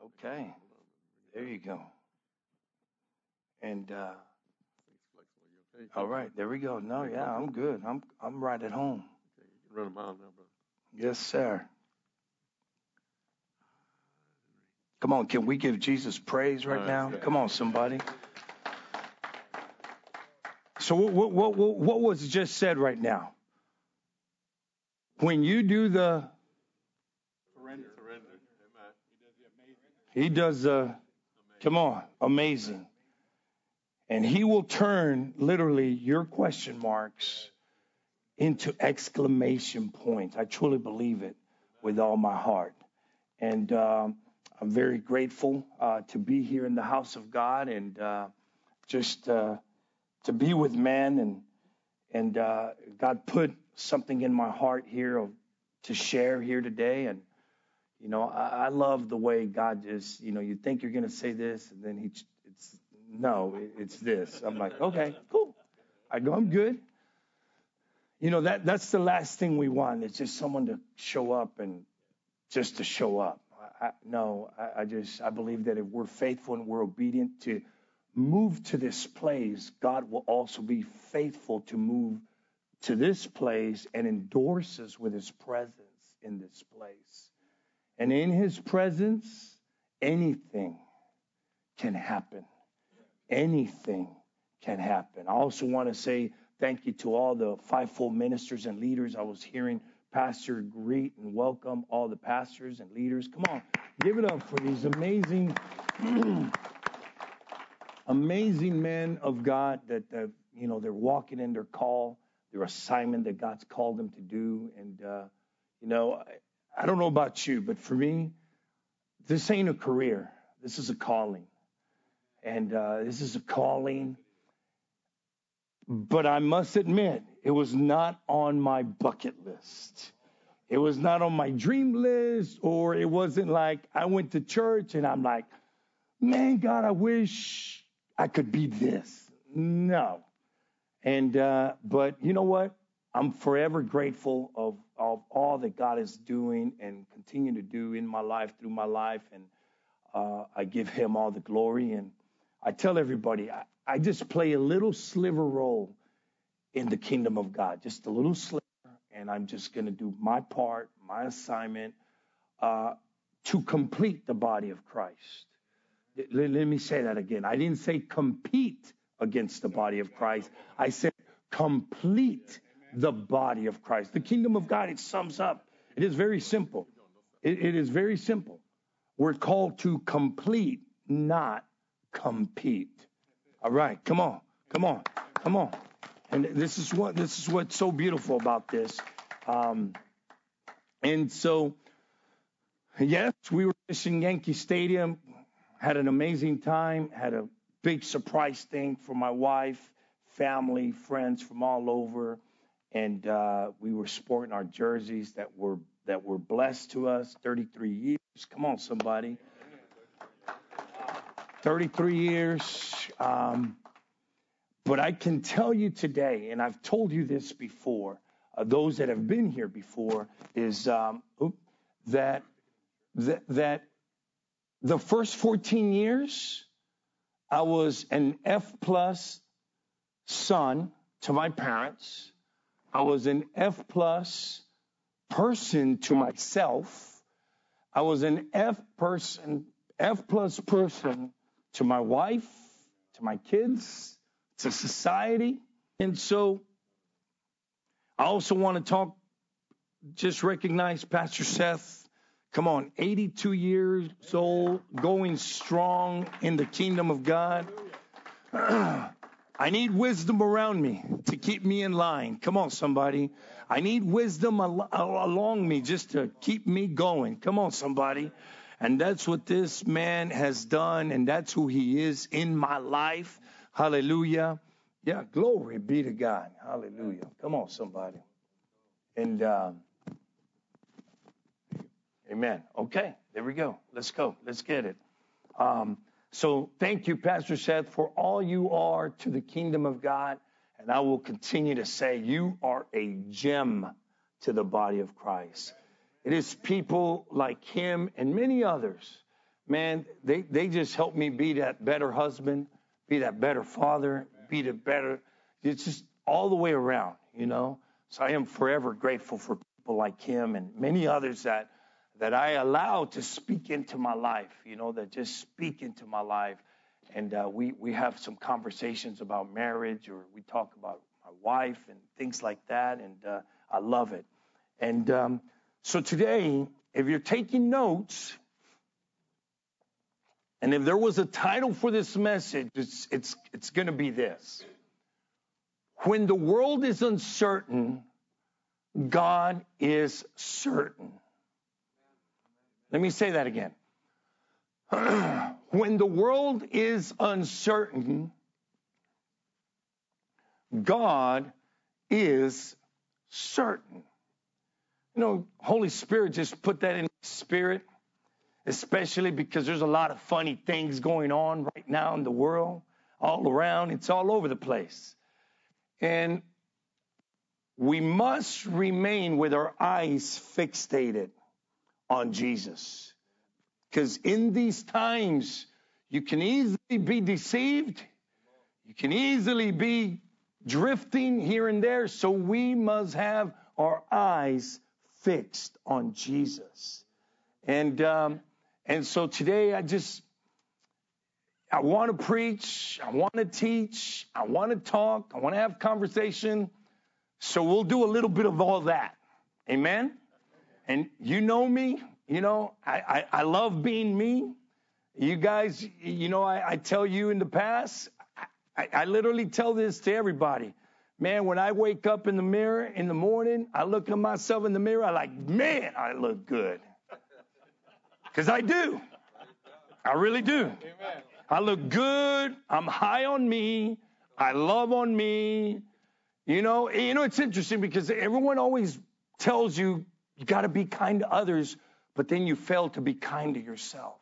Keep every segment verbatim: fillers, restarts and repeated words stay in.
Okay, there you go. And uh, all right, there we go. No, yeah, I'm good. I'm I'm right at home. Run a mile now, brother. Yes, sir. Come on, can we give Jesus praise right now? Come on, somebody. So what what what what was just said right now? When you do the Surrender. he does the come on, amazing. And he will turn literally your question marks into exclamation points. I truly believe it with all my heart. And um, I'm very grateful uh, to be here in the house of God and uh, just uh, to be with men. And, and uh, God put something in my heart here of, to share here today. And, you know, I, I love the way God just, you know, you think you're going to say this and then he, it's, no, it's this. I'm like, okay, cool. I go, I'm good. You know, that that's the last thing we want. It's just someone to show up and just to show up. I, I, no, I, I just, I believe that if we're faithful and we're obedient to move to this place, God will also be faithful to move to this place and endorse us with his presence in this place. And in his presence, anything can happen. Anything can happen. I also want to say thank you to all the fivefold ministers and leaders. I was hearing Pastor greet and welcome all the pastors and leaders. Come on, give it up for these amazing, amazing men of God that, uh, you know, they're walking in their call, their assignment that God's called them to do. And, uh, you know, I, I don't know about you, but for me, this ain't a career. This is a calling. And uh, this is a calling. But I must admit, it was not on my bucket list. It was not on my dream list, or it wasn't like I went to church and I'm like, man, God, I wish I could be this. No. And, uh, but you know what? I'm forever grateful of, of all that God is doing and continue to do in my life, through my life. And uh, I give him all the glory. And I tell everybody, I, I just play a little sliver role in the kingdom of God, just a little sliver. And I'm just going to do my part, my assignment uh, to complete the body of Christ. Let, let me say that again. I didn't say compete against the body of Christ. I said complete the body of Christ. The kingdom of God, it sums up. It is very simple. It, it is very simple. We're called to complete, not compete. All right, come on, come on, come on. And this is what this is what's so beautiful about this. Um, and so, yes, we were in Yankee Stadium, had an amazing time, had a big surprise thing for my wife, family, friends from all over, and uh, we were sporting our jerseys that were that were blessed to us. thirty-three years. Come on, somebody. thirty-three years. Um, but I can tell you today, and I've told you this before, uh, those that have been here before, is um, that, that that the first fourteen years, I was an F plus son to my parents. I was an F plus person to myself. I was an F person, F plus person to my wife, to my kids, to society. And so I also want to talk, just recognize Pastor Seth. Come on, eighty-two years old, going strong in the kingdom of God. I need wisdom around me to keep me in line. Come on, somebody. I need wisdom al- along me just to keep me going. Come on, somebody. And that's what this man has done, and that's who he is in my life. Hallelujah. Yeah, glory be to God. Hallelujah. Come on, somebody. And um, amen. Okay, there we go. Let's go. Let's get it. Um, so thank you, Pastor Seth, for all you are to the kingdom of God. And I will continue to say you are a gem to the body of Christ. It is people like him and many others man, they, they just helped me be that better husband, be that better father, be the better, it's just all the way around, you know. So I am forever grateful for people like him and many others that that I allow to speak into my life, you know, that just speak into my life. And uh, we, we have some conversations about marriage, or we talk about my wife and things like that. And uh, I love it. And um, so today, if you're taking notes, and if there was a title for this message, it's, it's, it's going to be this. When the world is uncertain, God is certain. Let me say that again. When the world is uncertain, God is certain. You know, Holy Spirit just put that in my spirit, especially because there's a lot of funny things going on right now in the world, all around. It's all over the place. And we must remain with our eyes fixated on Jesus. Because in these times, you can easily be deceived. You can easily be drifting here and there. So we must have our eyes fixed on Jesus. And um, and so today I just, I want to preach. I want to teach. I want to talk. I want to have conversation. So we'll do a little bit of all that. Amen? And you know me. You know, I, I, I love being me. You guys, you know, I, I tell you in the past, I, I literally tell this to everybody. Man, when I wake up in the mirror in the morning, I look at myself in the mirror, I like, man, I look good. Because I do. I really do. I look good. I'm high on me. I love on me. You know, you know, it's interesting because everyone always tells you, you got to be kind to others, but then you fail to be kind to yourself.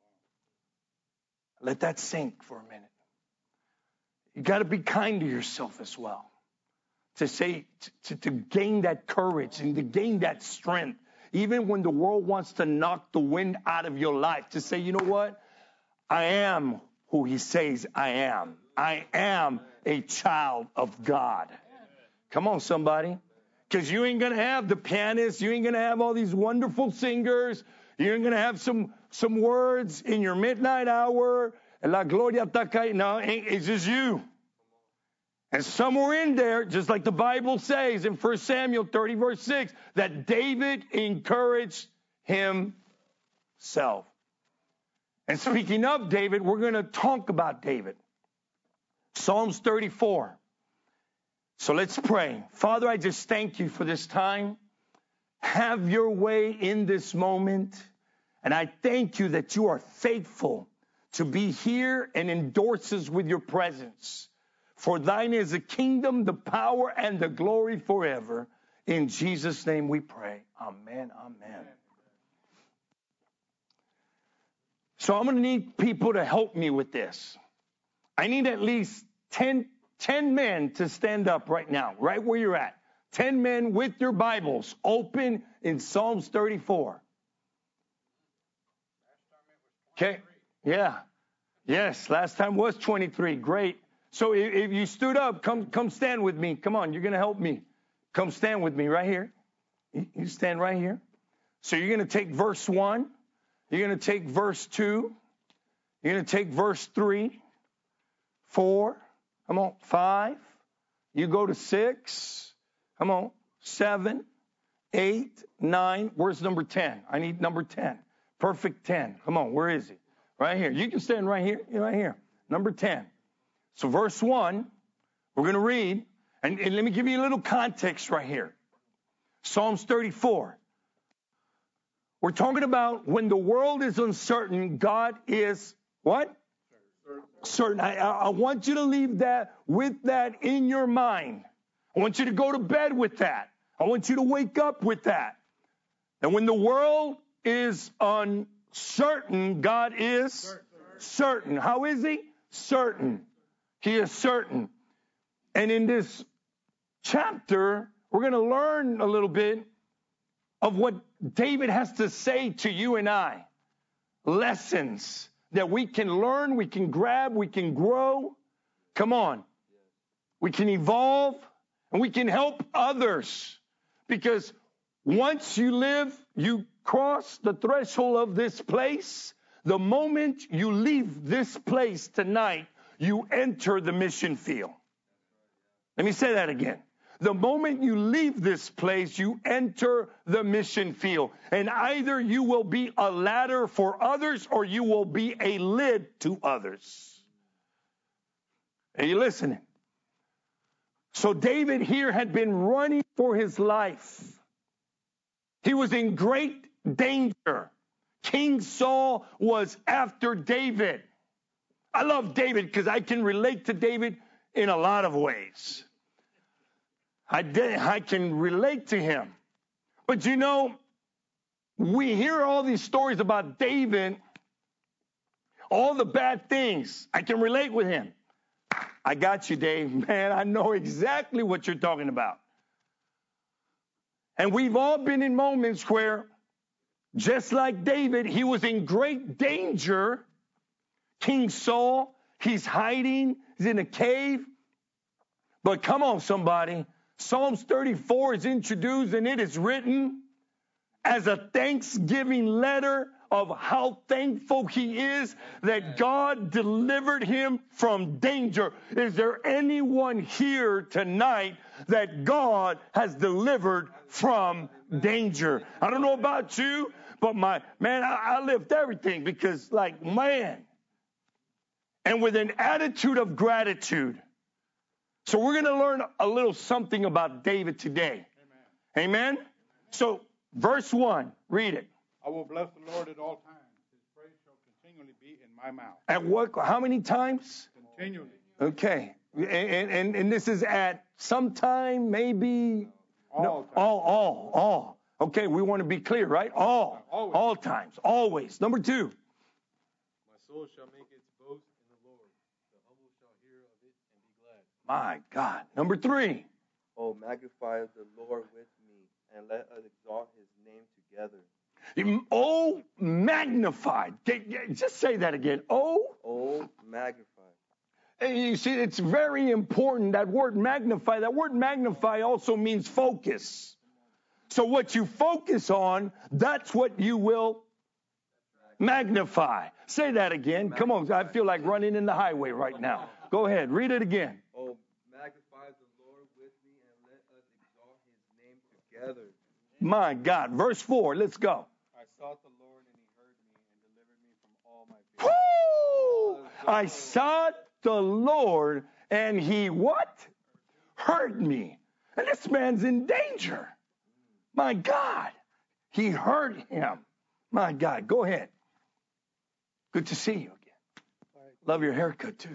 Let that sink for a minute. You got to be kind to yourself as well. To say, to, to gain that courage and to gain that strength, even when the world wants to knock the wind out of your life, to say, you know what? I am who he says I am. I am a child of God. Come on, somebody. Because you ain't going to have the pianist. You ain't going to have all these wonderful singers. You ain't going to have some some words in your midnight hour. La gloria taca. No, it's just you. And somewhere in there, just like the Bible says in First Samuel thirty, verse six, that David encouraged himself. And speaking of David, we're going to talk about David. Psalms thirty-four. So let's pray. Father, I just thank you for this time. Have your way in this moment. And I thank you that you are faithful to be here and endorse us with your presence. For thine is the kingdom, the power, and the glory forever. In Jesus' name we pray. Amen, amen. So I'm going to need people to help me with this. I need at least ten, ten men to stand up right now, right where you're at. ten men with your Bibles open in Psalms thirty-four. Okay, yeah. Yes, last time was twenty-three. Great. So if, if you stood up, come come stand with me. Come on, you're going to help me. Come stand with me right here. You, you stand right here. So you're going to take verse one. You're going to take verse two. You're going to take verse three, four. Come on, five. You go to six. Come on, seven, eight, nine. Where's number ten? I need number ten. Perfect ten. Come on, where is he? Right here. You can stand right here. Right here. Number ten. So verse one, we're going to read. And, and let me give you a little context right here. Psalms thirty-four. We're talking about when the world is uncertain, God is what? Certain. I, I want you to leave that with that in your mind. I want you to go to bed with that. I want you to wake up with that. And when the world is uncertain, God is certain. certain. How is he? Certain. He is certain. And in this chapter, we're going to learn a little bit of what David has to say to you and I. lessons that we can learn, we can grab, we can grow. Come on. We can evolve and we can help others, because once you live, you cross the threshold of this place. The moment you leave this place tonight, you enter the mission field. Let me say that again. The moment you leave this place, you enter the mission field. And either you will be a ladder for others or you will be a lid to others. Are you listening? So David here had been running for his life. He was in great danger. King Saul was after David. I love David because I can relate to David in a lot of ways. I, did, I can relate to him. But you know, we hear all these stories about David, all the bad things. I can relate with him. I got you, Dave. Man, I know exactly what you're talking about. And we've all been in moments where, just like David, he was in great danger. King Saul, he's hiding, he's in a cave. But come on, somebody. Psalms thirty-four is introduced, and it is written as a thanksgiving letter of how thankful he is that God delivered him from danger. Is there anyone here tonight that God has delivered from danger? I don't know about you, but my man, I, I lift everything because, like, man, and with an attitude of gratitude. So we're going to learn a little something about David today. Amen. Amen? So verse one, read it. I will bless the Lord at all times. His praise shall continually be in my mouth. At what? How many times? Continually. Okay. And, and, and this is at some time, maybe? All no, times. all, all, all. Okay, we want to be clear, right? All. Always. All times. Always. Number two. My soul shall make its boast in the Lord. The humble shall hear of it and be glad. My God. Number three. Oh, magnify the Lord with me, and let us exalt his name together. Oh, magnified. Just say that again. Oh. Oh, magnify. And you see, it's very important, that word magnify. That word magnify also means focus. So what you focus on, that's what you will magnify. Say that again. Come on. I feel like running in the highway right now. Go ahead. Read it again. Oh, magnify the Lord with me, and let us exalt his name together. My God. Verse four. Let's go. I sought the Lord, and he heard me and delivered me from all my fears. Woo! I sought the Lord, and he what? Heard me. And this man's in danger. My God. He heard him. My God. Go ahead. Good to see you again. Love your haircut, too.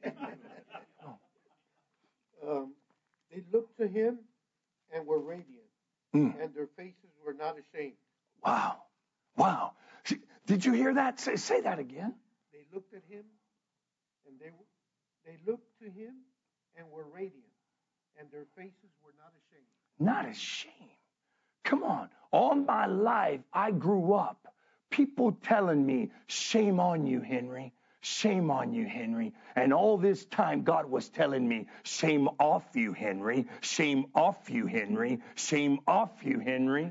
um, they looked to him and were radiant, Mm. and their faces were not ashamed. Wow. Wow. Did you hear that? Say, say that again. They looked at him, and they they looked to him and were radiant, and their faces were not ashamed. Not ashamed. Come on. All my life, I grew up, people telling me, shame on you, Henry. Shame on you, Henry. And all this time, God was telling me, shame off you, Henry. Shame off you, Henry. Shame off you, Henry.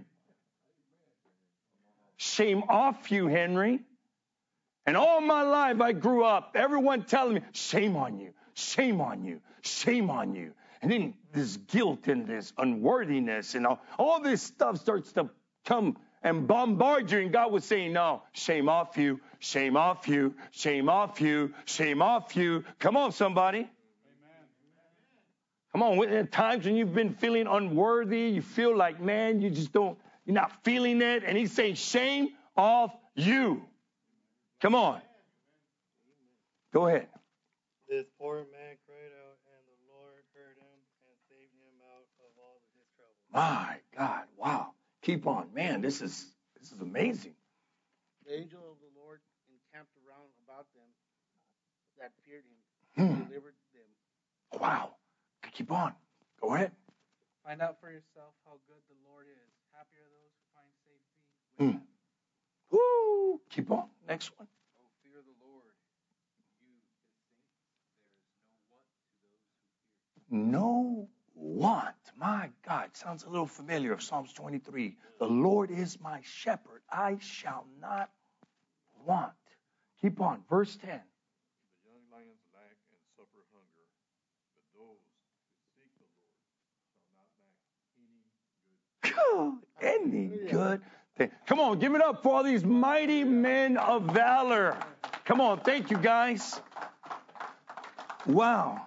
Shame off you, Henry. And all my life, I grew up, everyone telling me, shame on you, shame on you, shame on you. And then this guilt and this unworthiness and all, all this stuff starts to come and bombard you. And God was saying, no, shame off you, shame off you, shame off you, shame off you. Come on, somebody. Amen. Come on. At times when you've been feeling unworthy, you feel like, man, you just don't, you're not feeling it. And he's saying, shame off you. Come on. Go ahead. This poor man cried out, and the Lord heard him and saved him out of all of his trouble. My God. Wow. Keep on. Man, this is this is amazing. The angel of the Lord encamped around about them that feared him, Hmm. and delivered them. Wow. Keep on. Go ahead. Find out for yourself how good the Lord is. Happy are those who find safety with Hmm. him. Woo! Keep on. Next one. Oh, fear the Lord, you his saints. There is no want to those who fear. No want. My God, sounds a little familiar of Psalms twenty-three. The Lord is my shepherd. I shall not want. Keep on. Verse ten. The young lions lack and suffer hunger, but those who seek the Lord shall not lack any good. Any good thing. Come on, give it up for all these mighty men of valor. Come on, thank you guys. Wow.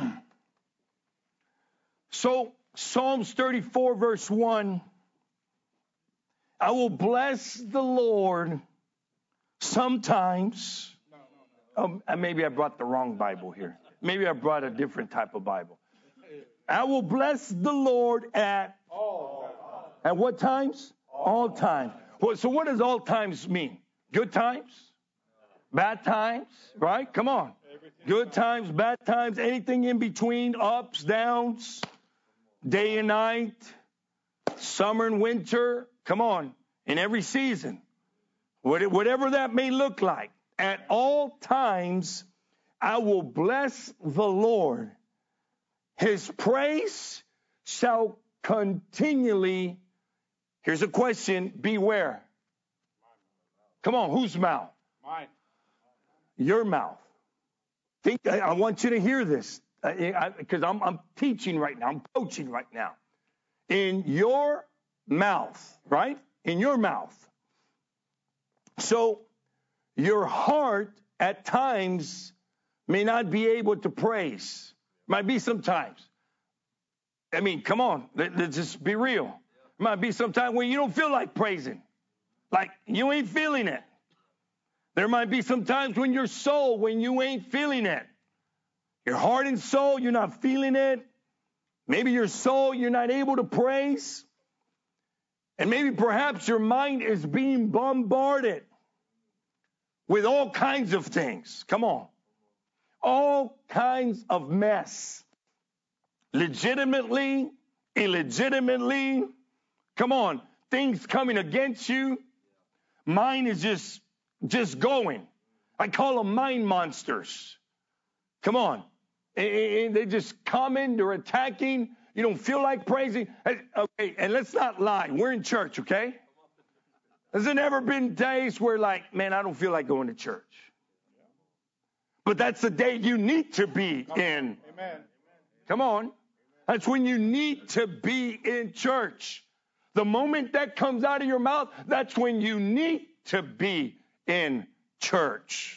So, Psalms thirty-four, verse one. I will bless the Lord sometimes. Um, maybe I brought the wrong Bible here. Maybe I brought a different type of Bible. I will bless the Lord at all. At what times? All times. Well, so what does all times mean? Good times? Bad times? Right? Come on. Good times, bad times, anything in between, ups, downs, day and night, summer and winter. Come on. In every season. Whatever that may look like. At all times, I will bless the Lord. His praise shall continually, here's a question, beware. Come on, whose mouth? Mine. Your mouth. Think. I, I want you to hear this, because I'm, I'm teaching right now. I'm coaching right now. In your mouth, right? In your mouth. So, your heart at times may not be able to praise. Might be sometimes. I mean, come on, let, let's just be real. It might be sometimes when you don't feel like praising. Like you ain't feeling it. There might be some times when your soul, when you ain't feeling it. Your heart and soul, you're not feeling it. Maybe your soul, you're not able to praise. And maybe perhaps your mind is being bombarded with all kinds of things. Come on. All kinds of mess. Legitimately, illegitimately. Come on. Things coming against you. Mine is just, just going. I call them mind monsters. Come on. And they just coming, they're attacking. You don't feel like praising. Okay, and let's not lie. We're in church, okay? Has there ever been days where, like, man, I don't feel like going to church? But that's the day you need to be in. Amen. Come on. That's when you need to be in church. The moment that comes out of your mouth, that's when you need to be in church.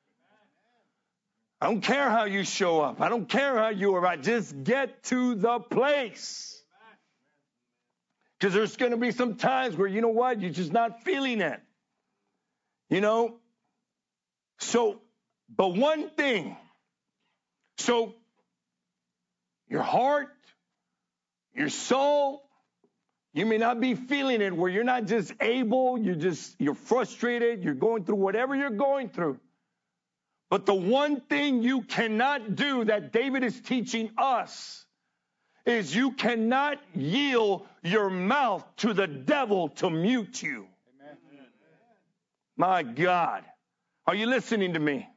I don't care how you show up. I don't care how you arrive. Just get to the place. Because there's going to be some times where, you know what, you're just not feeling it. You know? So, but one thing. So, your heart, your soul, you may not be feeling it where you're not just able, you're just, you're frustrated, you're going through whatever you're going through. But the one thing you cannot do that David is teaching us is you cannot yield your mouth to the devil to mute you. Amen. My God. Are you listening to me?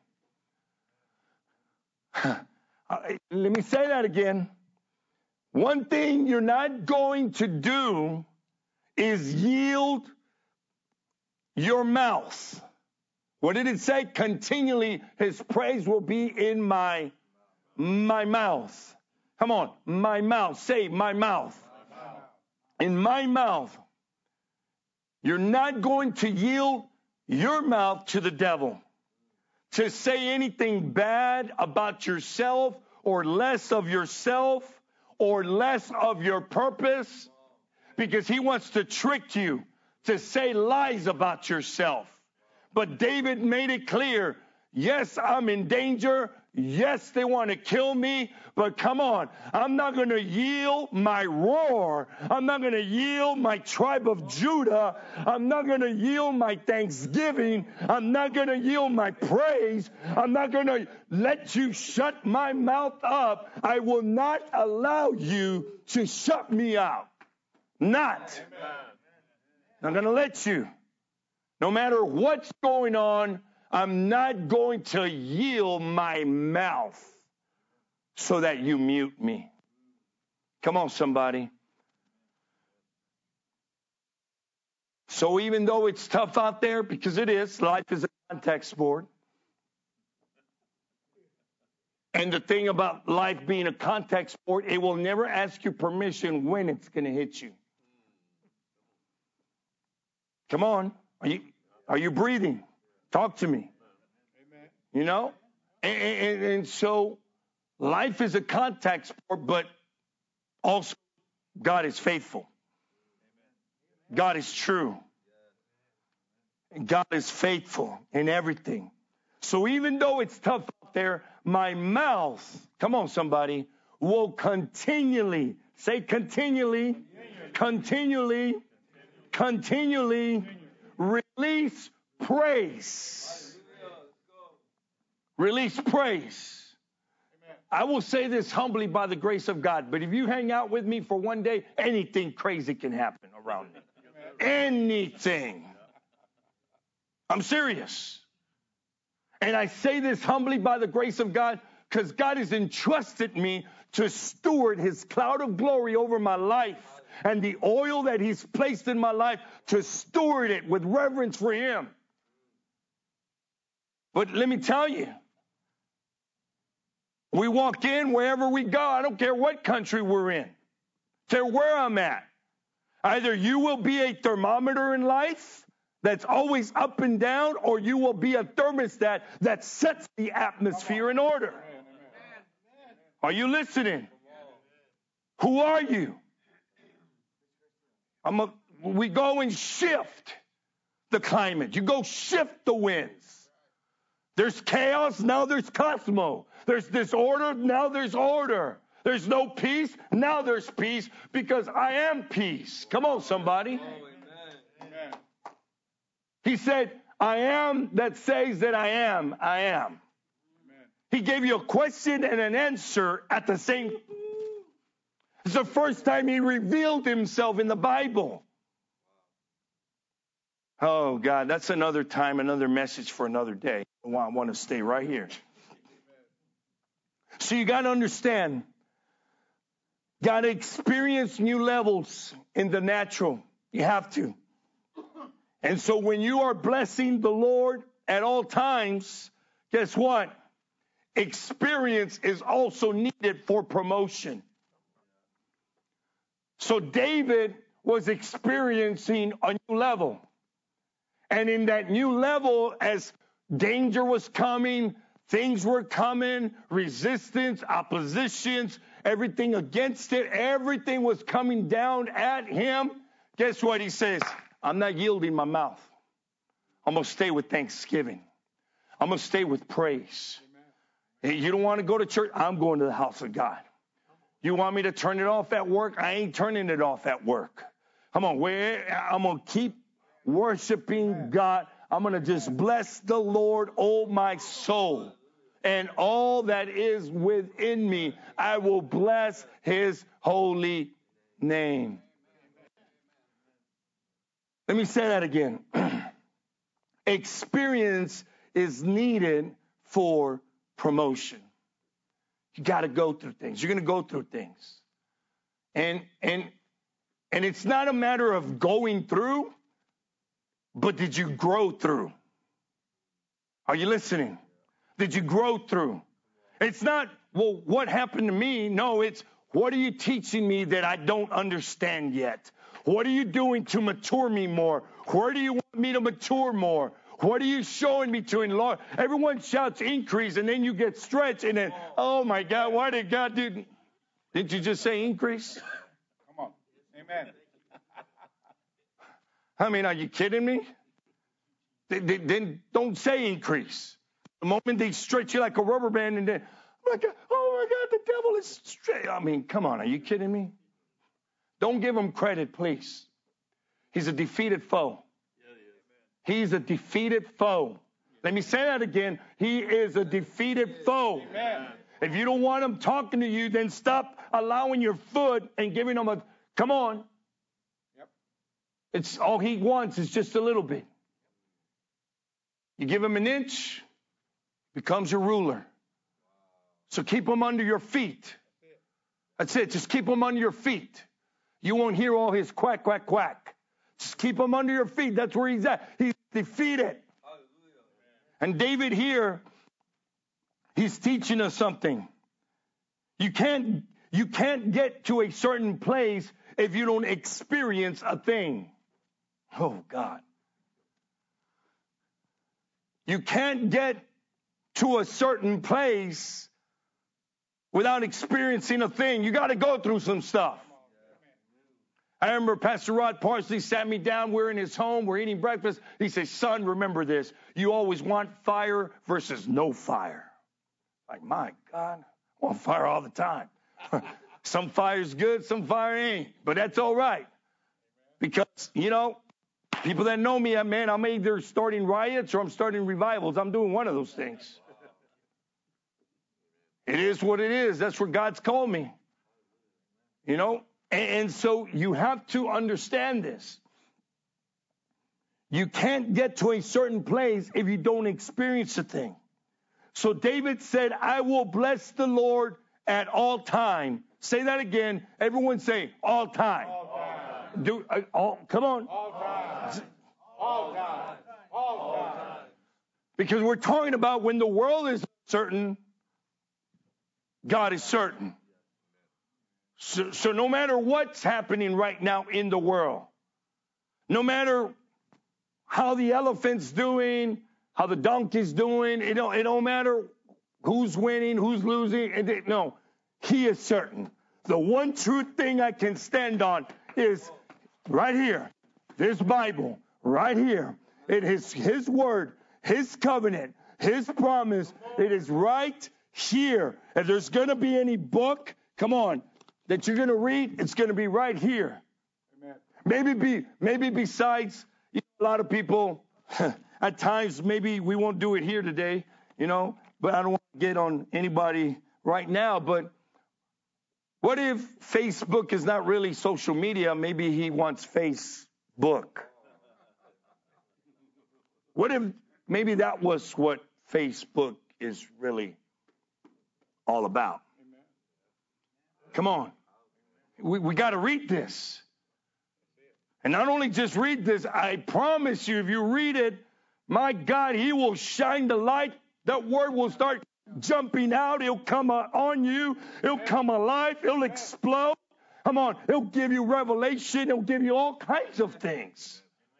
Let me say that again. One thing you're not going to do is yield your mouth. What did it say? Continually, his praise will be in my, my mouth. Come on, my mouth. Say my mouth. My mouth. In my mouth. You're not going to yield your mouth to the devil to say anything bad about yourself or less of yourself or less of your purpose, because he wants to trick you to say lies about yourself. But David made it clear, yes, I'm in danger. Yes, they want to kill me, but come on. I'm not going to yield my roar. I'm not going to yield my tribe of Judah. I'm not going to yield my thanksgiving. I'm not going to yield my praise. I'm not going to let you shut my mouth up. I will not allow you to shut me out. Not. Not going to let you. No matter what's going on, I'm not going to yield my mouth so that you mute me. Come on, somebody. So even though it's tough out there, because it is, life is a contact sport. And the thing about life being a contact sport, it will never ask you permission when it's going to hit you. Come on. Are you, are you breathing? Talk to me. Amen. You know? And, and, and so life is a contact sport, but also God is faithful. God is true. God is faithful in everything. So even though it's tough out there, my mouth, come on somebody, will continually, say continually, continually, continually release praise. Release praise. I will say this humbly by the grace of God, but if you hang out with me for one day, anything crazy can happen around me. Anything. I'm serious. And I say this humbly by the grace of God because God has entrusted me to steward his cloud of glory over my life and the oil that he's placed in my life to steward it with reverence for him. But let me tell you, we walk in wherever we go. I don't care what country we're in. Care where I'm at. Either you will be a thermometer in life that's always up and down, or you will be a thermostat that sets the atmosphere in order. Are you listening? Who are you? I'm a, we go and shift the climate. You go shift the winds. There's chaos, now there's cosmos. There's disorder, now there's order. There's no peace, now there's peace, because I am peace. Come on, somebody. Amen. He said, I am that says that I am, I am. Amen. He gave you a question and an answer at the same time. It's the first time he revealed himself in the Bible. Oh, God, that's another time, another message for another day. I want to stay right here. So you got to understand, got to experience new levels in the natural. You have to. And so when you are blessing the Lord at all times, guess what? Experience is also needed for promotion. So David was experiencing a new level. And in that new level, as danger was coming, things were coming, resistance, oppositions, everything against it, everything was coming down at him. Guess what he says? I'm not yielding my mouth. I'm going to stay with thanksgiving. I'm going to stay with praise. Hey, you don't want to go to church? I'm going to the house of God. You want me to turn it off at work? I ain't turning it off at work. Come on, where I'm going to keep worshiping God. I'm going to just bless the Lord, oh my soul. And all that is within me, I will bless his holy name. Let me say that again. Experience is needed for promotion. You got to go through things. You're going to go through things. And, and, and it's not a matter of going through, but did you grow through? Are you listening? Did you grow through? It's not, well, what happened to me? No, it's, what are you teaching me that I don't understand yet? What are you doing to mature me more? Where do you want me to mature more? What are you showing me to enlarge? Everyone shouts increase, and then you get stretched, and then, oh my God, why did God do? Didn't you just say increase? Come on. Amen. I mean, are you kidding me? Then don't say increase. The moment they stretch you like a rubber band, and then, oh my God, oh my God, the devil is straight. I mean, come on, are you kidding me? Don't give him credit, please. He's a defeated foe. He's a defeated foe. Let me say that again. He is a defeated foe. Amen. If you don't want him talking to you, then stop allowing your foot and giving him a, come on. Yep. It's all he wants is just a little bit. You give him an inch, becomes your ruler. So keep him under your feet. That's it. Just keep him under your feet. You won't hear all his quack, quack, quack. Just keep him under your feet. That's where he's at. He's defeated. And David here, he's teaching us something. You can't, you can't get to a certain place if you don't experience a thing. Oh, God. You can't get to a certain place without experiencing a thing. You got to go through some stuff. I remember Pastor Rod Parsley sat me down. We're in his home. We're eating breakfast. He says, son, remember this. You always want fire versus no fire. Like, my God, I want fire all the time. Some fire's good, some fire ain't. But that's all right. Because, you know, people that know me, man, I'm either starting riots or I'm starting revivals. I'm doing one of those things. It is what it is. That's where God's called me. You know? And so you have to understand this. You can't get to a certain place if you don't experience a thing. So David said, I will bless the Lord at all time. Say that again. Everyone say, all time. All time. Do, uh, all, come on. All time. All time. All time. Because we're talking about when the world is certain, God is certain. So, so no matter what's happening right now in the world, no matter how the elephant's doing, how the donkey's doing, it don't, it don't matter who's winning, who's losing. It, no, he is certain. The one true thing I can stand on is right here, this Bible, right here. It is his word, his covenant, his promise. It is right here. If there's going to be any book, come on, that you're going to read, it's going to be right here. Amen. Maybe be maybe besides, you know, a lot of people, at times, maybe we won't do it here today, you know, but I don't want to get on anybody right now. But what if Facebook is not really social media? Maybe he wants Facebook. What if maybe that was what Facebook is really all about? Come on. We, we got to read this. And not only just read this, I promise you, if you read it, my God, he will shine the light. That word will start jumping out. It'll come on you. It'll come alive. It'll explode. Come on. It'll give you revelation. It'll give you all kinds of things.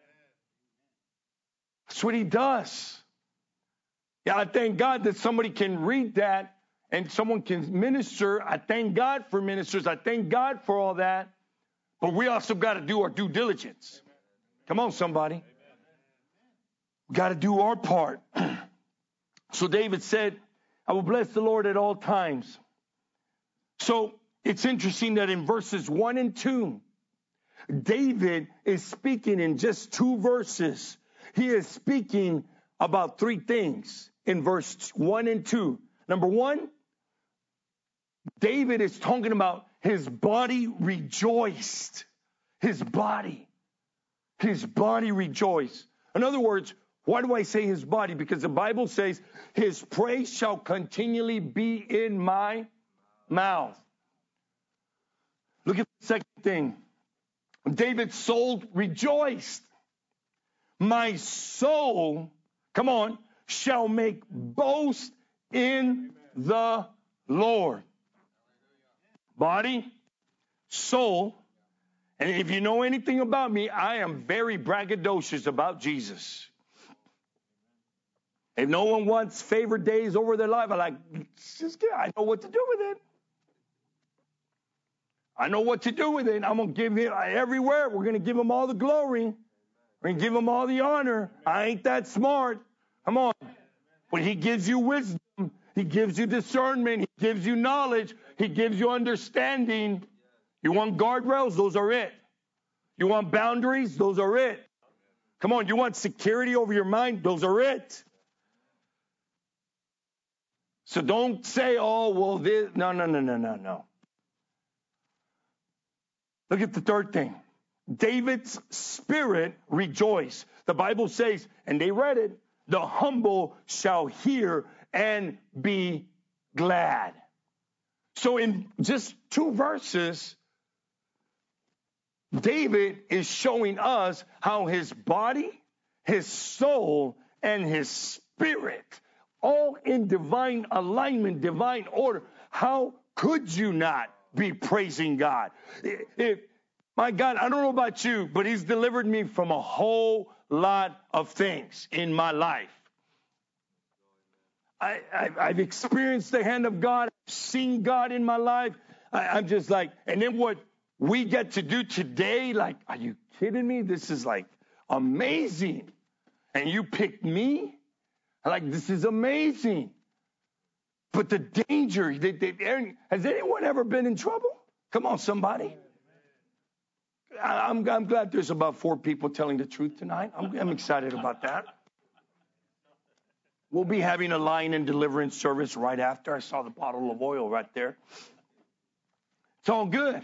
That's what he does. Yeah, I thank God that somebody can read that and someone can minister. I thank God for ministers. I thank God for all that. But we also got to do our due diligence. Come on, somebody. We got to do our part. So David said, I will bless the Lord at all times. So it's interesting that in verses one and two, David is speaking in just two verses. He is speaking about three things in verse one and two. Number one, David is talking about his body rejoiced. His body. His body rejoiced. In other words, why do I say his body? Because the Bible says his praise shall continually be in my mouth. Look at the second thing. David's soul rejoiced. My soul, come on, shall make boast in the Lord. Body, soul, and if you know anything about me, I am very braggadocious about Jesus. If no one wants favorite days over their life, I like, just get, I know what to do with it. I know what to do with it. I'm going to give him everywhere. We're going to give him all the glory. We're going to give him all the honor. I ain't that smart. Come on. But he gives you wisdom. He gives you discernment. He gives you knowledge. He gives you understanding. You want guardrails? Those are it. You want boundaries? Those are it. Come on. You want security over your mind? Those are it. So don't say, oh, well, this. No, no, no, no, no, no. Look at the third thing. David's spirit rejoiced. The Bible says, and they read it, the humble shall hear and be glad. So in just two verses, David is showing us how his body, his soul, and his spirit, all in divine alignment, divine order. How could you not be praising God? If, my God, I don't know about you, but he's delivered me from a whole lot of things in my life. I, I, I've experienced the hand of God. I've seen God in my life. I, I'm just like, and then what we get to do today, like, are you kidding me? This is like amazing. And you picked me? Like, this is amazing. But the danger, they, they, has anyone ever been in trouble? Come on, somebody. I, I'm, I'm glad there's about four people telling the truth tonight. I'm, I'm excited about that. We'll be having a line and deliverance service right after. I saw the bottle of oil right there. It's all good.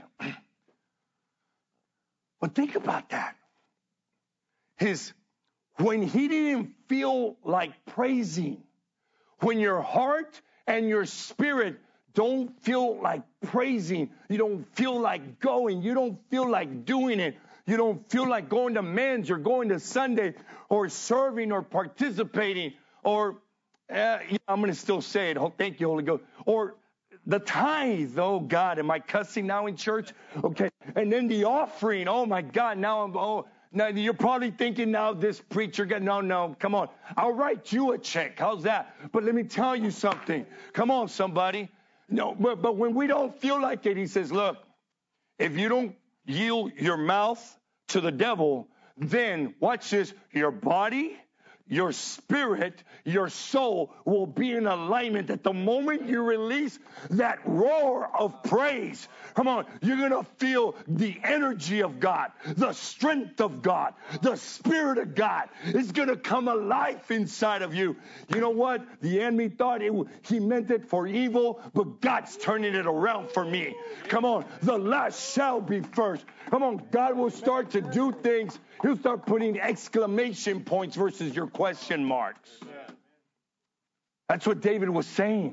But think about that. His, when he didn't feel like praising, when your heart and your spirit don't feel like praising, you don't feel like going, you don't feel like doing it, you don't feel like going to men's or going to Sunday or serving or participating or, uh, yeah, I'm going to still say it. Thank you, Holy Ghost. Or the tithe. Oh, God, am I cussing now in church? Okay. And then the offering. Oh, my God. Now I'm, oh, now you're probably thinking now this preacher got, no, no, come on. I'll write you a check. How's that? But let me tell you something. Come on, somebody. No, but, but when we don't feel like it, he says, look, if you don't yield your mouth to the devil, then watch this, your body, your spirit, your soul will be in alignment. At the moment you release that roar of praise, come on, you're going to feel the energy of God, the strength of God, the Spirit of God is going to come alive inside of you. You know what? The enemy thought it, he meant it for evil, but God's turning it around for me. Come on, the last shall be first. Come on, God will start to do things. He'll start putting exclamation points versus your question marks. That's what David was saying.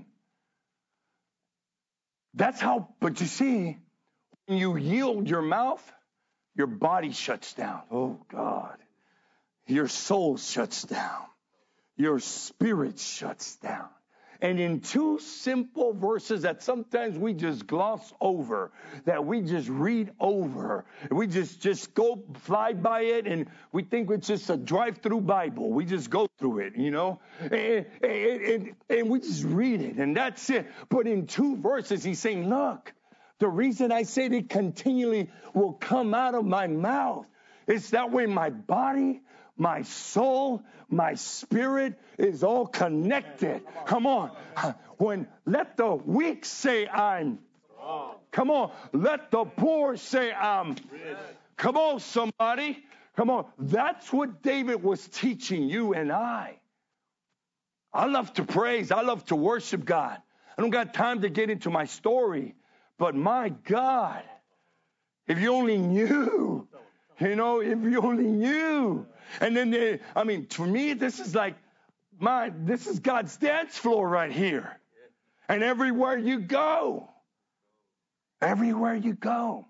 That's how, but you see, when you yield your mouth, your body shuts down. Oh, God. Your soul shuts down. Your spirit shuts down. And in two simple verses that sometimes we just gloss over, that we just read over, we just, just go fly by it, and we think it's just a drive-through Bible. We just go through it, you know, and, and, and, and we just read it, and that's it. But in two verses, he's saying, look, the reason I say it continually will come out of my mouth is that way my body, my soul, my spirit is all connected. Come on. When let the weak say I'm. Come on. Let the poor say I'm. Come on, somebody. Come on. That's what David was teaching you and I. I love to praise. I love to worship God. I don't got time to get into my story. But my God, if you only knew, you know, if you only knew. And then, they, I mean, for me, this is like, my, this is God's dance floor right here. And everywhere you go, everywhere you go.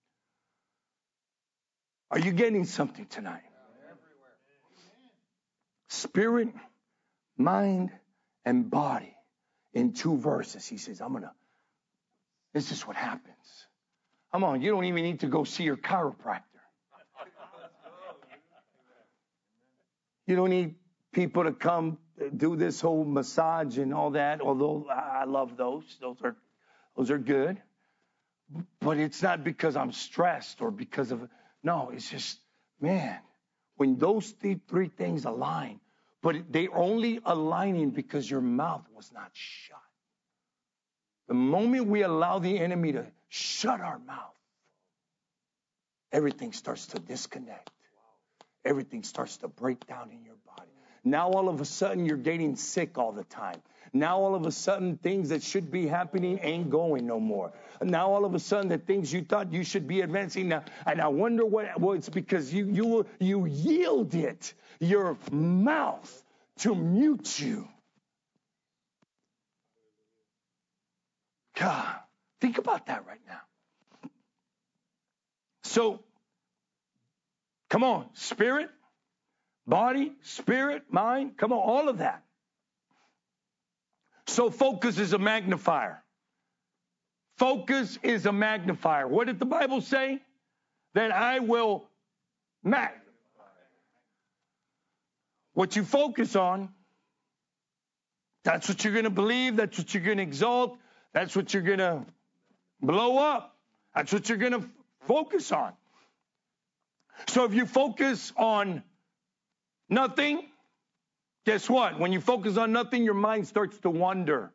Are you getting something tonight? Spirit, mind, and body in two verses. He says, I'm going to, this is what happens. Come on, you don't even need to go see your chiropractor. You don't need people to come do this whole massage and all that, although I love those. Those are, those are good. But it's not because I'm stressed or because of, no, it's just, man, when those th- three things align, but they're only aligning because your mouth was not shut. The moment we allow the enemy to shut our mouth, everything starts to disconnect. Everything starts to break down in your body. Now all of a sudden you're getting sick all the time. Now all of a sudden things that should be happening ain't going no more. Now all of a sudden the things you thought you should be advancing now. And I wonder what, well, it's because you you you yielded your mouth to mute you. God, think about that right now. So, come on, spirit, body, spirit, mind, come on, all of that. So focus is a magnifier. Focus is a magnifier. What did the Bible say? That I will magnify. What you focus on, that's what you're going to believe. That's what you're going to exalt. That's what you're going to blow up. That's what you're going to focus on. So if you focus on nothing, guess what? When you focus on nothing, your mind starts to wander.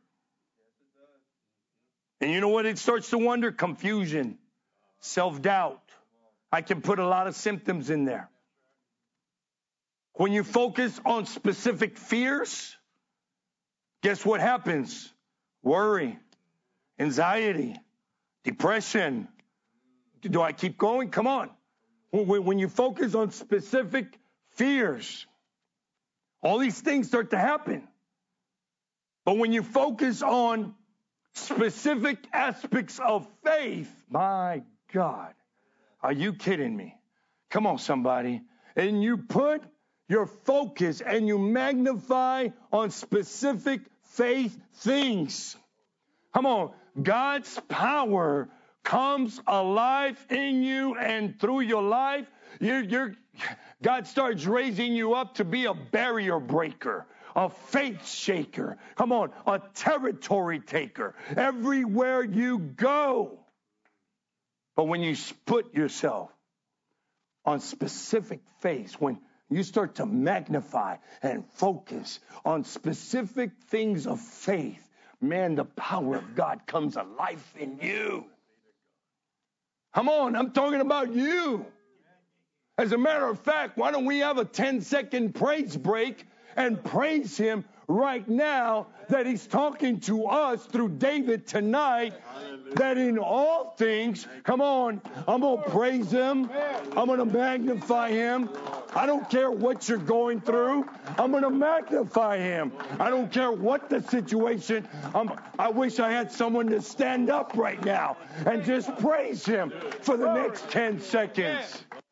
And you know what it starts to wonder? Confusion, self-doubt. I can put a lot of symptoms in there. When you focus on specific fears, guess what happens? Worry, anxiety, depression. Do I keep going? Come on. When you focus on specific fears, all these things start to happen. But when you focus on specific aspects of faith, my God, are you kidding me? Come on, somebody. And you put your focus and you magnify on specific faith things. Come on. God's power comes alive in you, and through your life, you're, you're, God starts raising you up to be a barrier breaker, a faith shaker. Come on, a territory taker. Everywhere you go. But when you put yourself on specific faith, when you start to magnify and focus on specific things of faith, man, the power of God comes alive in you. Come on, I'm talking about you. As a matter of fact, why don't we have a ten second praise break and praise him right now that he's talking to us through David tonight, that in all things, come on, I'm going to praise him. I'm going to magnify him. I don't care what you're going through. I'm going to magnify him. I don't care what the situation. I'm, I wish I had someone to stand up right now and just praise him for the next ten seconds.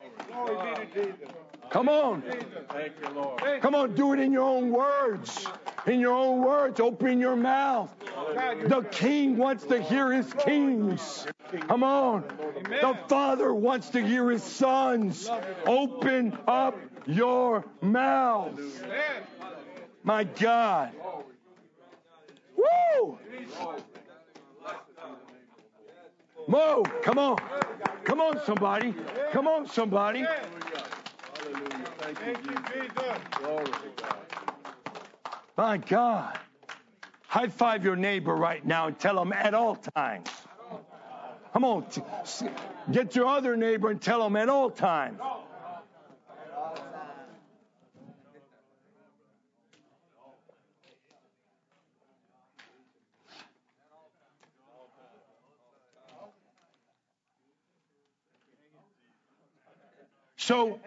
Come on. Come on, do it in your own words. In your own words, open your mouth. The king wants to hear his kings. Come on. The Father wants to hear his sons. Open up your mouth. My God. Woo! Mo, come on. Come on, somebody. Come on, somebody. Thank you, Jesus. My God. High five your neighbor right now and tell them at all times. Come on. Get your other neighbor and tell them at all times. So,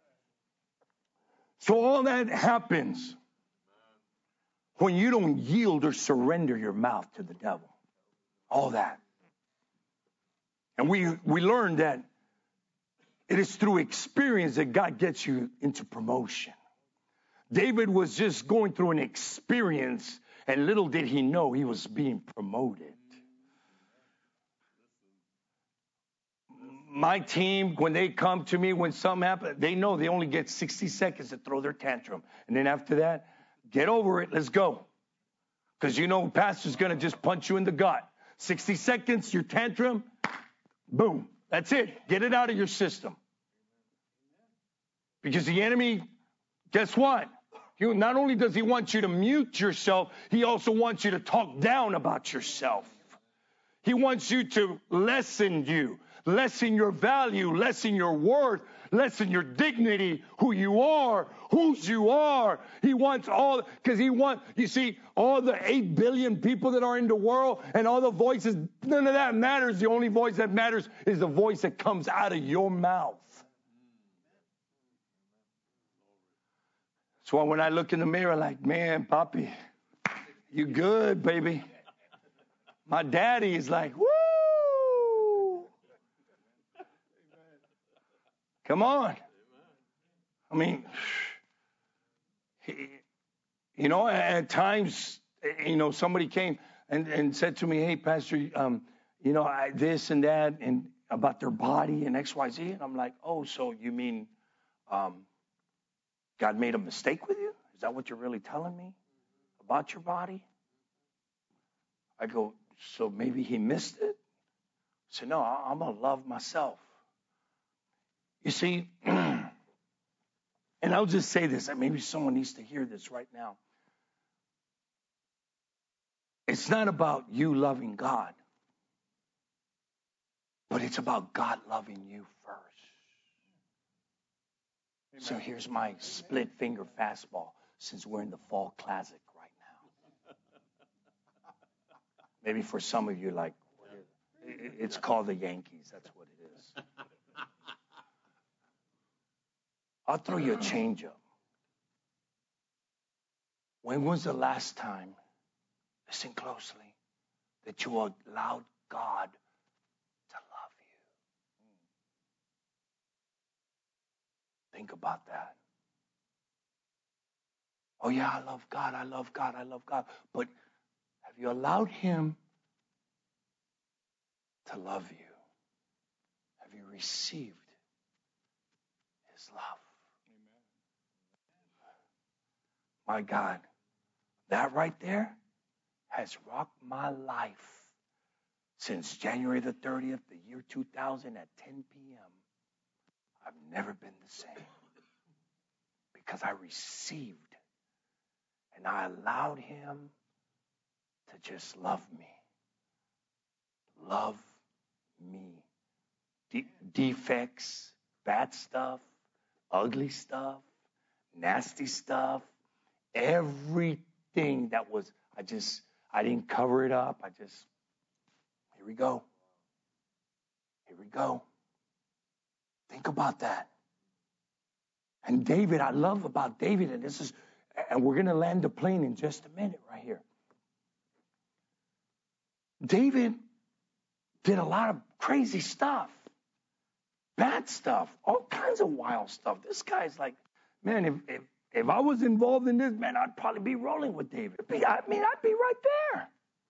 so all that happens when you don't yield or surrender your mouth to the devil. All that. And we, we learned that it is through experience that God gets you into promotion. David was just going through an experience, and little did he know he was being promoted. My team, when they come to me, when something happens, they know they only get sixty seconds to throw their tantrum. And then after that, get over it. Let's go. Because you know, pastor's going to just punch you in the gut. sixty seconds, your tantrum, boom. That's it. Get it out of your system. Because the enemy, guess what? You, not only does he want you to mute yourself, he also wants you to talk down about yourself. He wants you to lessen you. Lessen your value, lessen your worth, lessen your dignity, who you are, whose you are. He wants all, because he wants, you see, all the eight billion people that are in the world and all the voices, none of that matters. The only voice that matters is the voice that comes out of your mouth. So when I look in the mirror, like, man, Papi, you good, baby. My daddy is like, woo. Come on. I mean, he, you know, at times, you know, somebody came and, and said to me, hey, Pastor, um, you know, I, this and that, and about their body and X, Y, Z. And I'm like, oh, so you mean um, God made a mistake with you? Is that what you're really telling me about your body? I go, so maybe he missed it? I said, no, I'm going to love myself. You see, and I'll just say this, and maybe someone needs to hear this right now. It's not about you loving God, but it's about God loving you first. Amen. So here's my split finger fastball, since we're in the fall classic right now. Maybe for some of you, like, it's called the Yankees. That's what it is. I'll throw you a changeup. When was the last time, listen closely, that you allowed God to love you? Think about that. Oh, yeah, I love God, I love God, I love God. But have you allowed him to love you? Have you received his love? Amen. My God, that right there has rocked my life since January the thirtieth, the year two thousand at ten p.m. I've never been the same because I received and I allowed him to just love me. Love me. De- defects, bad stuff, ugly stuff, nasty stuff, everything that was, I just, I didn't cover it up. I just, here we go. Here we go. Think about that. And David, I love about David, and this is, and we're going to land the plane in just a minute right here. David did a lot of crazy stuff, bad stuff, all kinds of wild stuff. This guy's like, man, if if, if I was involved in this, man, I'd probably be rolling with David. I mean, I'd be right there.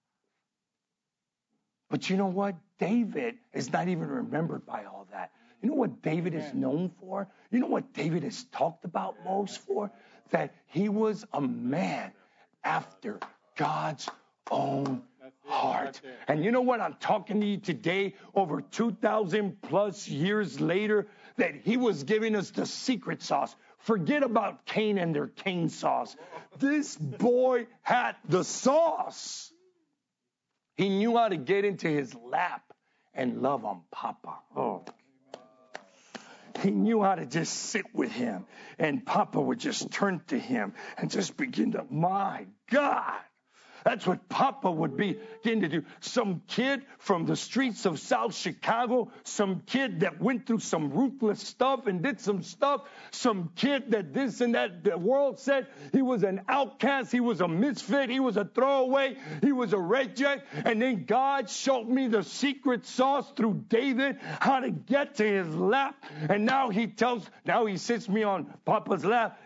But you know what? David is not even remembered by all that. You know what David is known for? You know what David is talked about most for? That he was a man after God's own heart. And you know what? I'm talking to you today, over two thousand plus years later, that he was giving us the secret sauce. Forget about Cain and their Cain sauce. This boy had the sauce. He knew how to get into his lap and love on Papa. Oh. He knew how to just sit with him, and Papa would just turn to him and just begin to, my God. That's what Papa would begin to do. Some kid from the streets of South Chicago, some kid that went through some ruthless stuff and did some stuff, some kid that this and that, the world said he was an outcast, he was a misfit, he was a throwaway, he was a reject, and then God showed me the secret sauce through David, how to get to his lap, and now he tells, now he sits me on Papa's lap.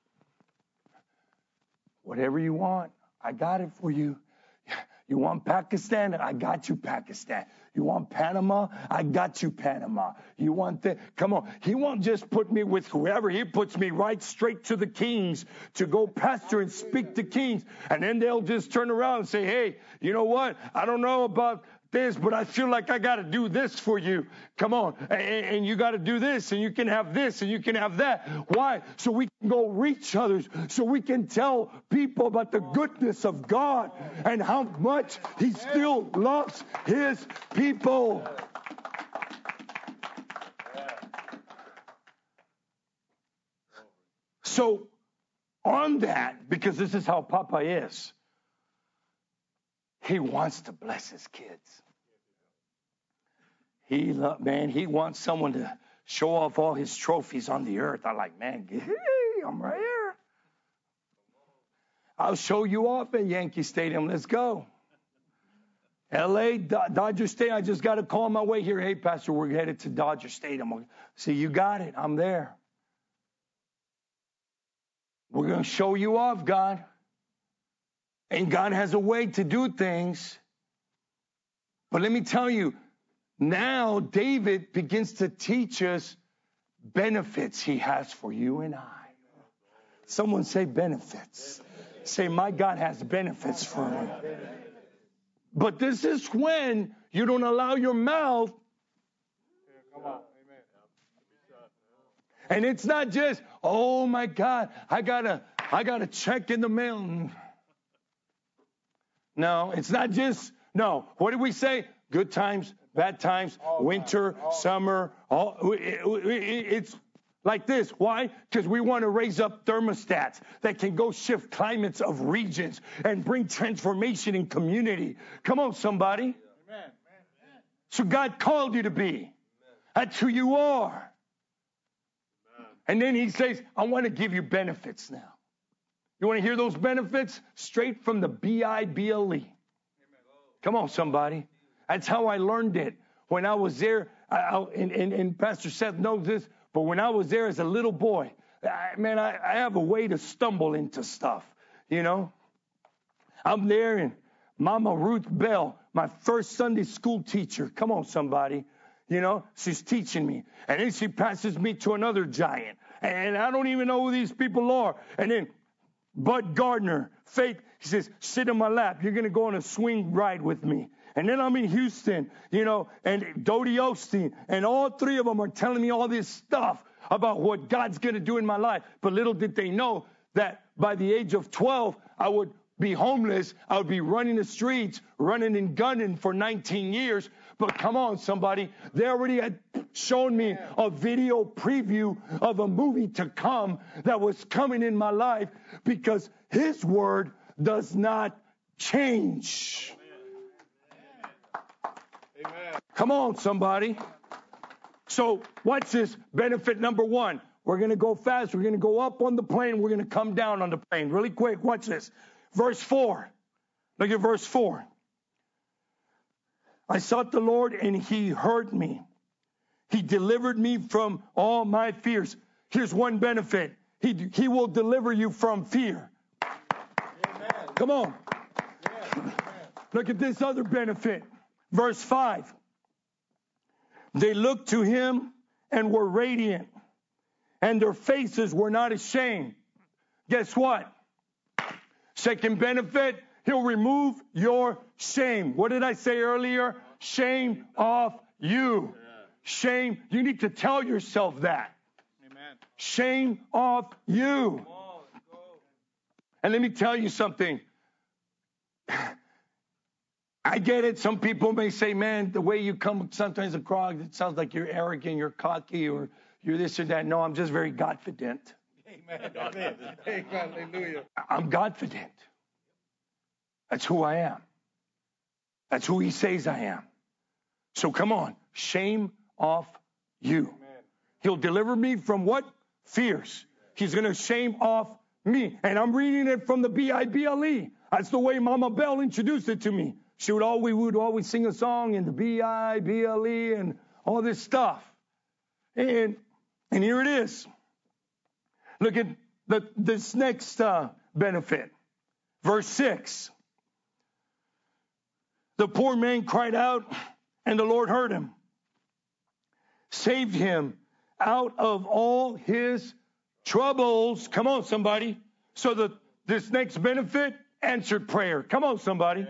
Whatever you want, I got it for you. You want Pakistan? I got you, Pakistan. You want Panama? I got you, Panama. You want the, come on. He won't just put me with whoever. He puts me right straight to the kings to go pastor and speak to kings. And then they'll just turn around and say, hey, you know what? I don't know about this, but I feel like I got to do this for you. Come on. And, and you got to do this, and you can have this, and you can have that. Why? So we can go reach others, so we can tell people about the goodness of God and how much he still loves his people. So on that, because this is how Papa is, he wants to bless his kids. He love, man, he wants someone to show off all his trophies on the earth. I'm like, man, hey, I'm right here. I'll show you off at Yankee Stadium. Let's go. L A, Do- Dodger Stadium. I just got a call on my way here. Hey, Pastor, we're headed to Dodger Stadium. See, you got it. I'm there. We're going to show you off, God. And God has a way to do things. But let me tell you, now David begins to teach us benefits he has for you and I. Someone say benefits. Say, my God has benefits for me. But this is when you don't allow your mouth. Come on. Amen. And it's not just, oh my God, I gotta, I gotta check in the mail. No, it's not just, no. What did we say? Good times, bad times, winter, summer. All, it, it, it's like this. Why? Because we want to raise up thermostats that can go shift climates of regions and bring transformation in community. Come on, somebody. Amen. So God called you to be. That's who you are. And then he says, I want to give you benefits now. You want to hear those benefits? Straight from the B I B L E. Come on, somebody. That's how I learned it. When I was there, I, I, and, and, and Pastor Seth knows this, but when I was there as a little boy, I, man, I, I have a way to stumble into stuff, you know. I'm there, and Mama Ruth Bell, my first Sunday school teacher, come on, somebody, you know, she's teaching me. And then she passes me to another giant, and I don't even know who these people are. And then Bud Gardner, Faith, he says, sit in my lap. You're going to go on a swing ride with me. And then I'm in Houston, you know, and Dodie Osteen, and all three of them are telling me all this stuff about what God's going to do in my life. But little did they know that by the age of twelve, I would be homeless. I would be running the streets, running and gunning for nineteen years. But come on, somebody. They already had shown me a video preview of a movie to come that was coming in my life, because his word does not change. Amen. Come on, somebody. So what's this? Benefit number one. We're going to go fast. We're going to go up on the plane. We're going to come down on the plane really quick. Watch this. Verse four. Look at verse four. I sought the Lord and he heard me. He delivered me from all my fears. Here's one benefit. He, he will deliver you from fear. Amen. Come on. Yes. Look at this other benefit. Verse five. They looked to him and were radiant, and their faces were not ashamed. Guess what? Second benefit, he'll remove your shame. What did I say earlier? Shame off you. Shame. You need to tell yourself that. Amen. Shame off you. And let me tell you something. I get it. Some people may say, man, the way you come sometimes across, it sounds like you're arrogant, you're cocky, or you're this or that. No, I'm just very Godfident. Amen. Amen. Hallelujah. I'm Godfident. That's who I am. That's who he says I am. So come on, shame off you. Amen. He'll deliver me from what? Fears. He's going to shame off me. And I'm reading it from the B I B L E. That's the way Mama Bell introduced it to me. She would always, we would always sing a song in the B I B L E and all this stuff. And, and here it is. Look at the, this next uh, benefit. Verse six. The poor man cried out, and the Lord heard him, saved him out of all his troubles. Come on, somebody. So the this next benefit, answered prayer. Come on, somebody.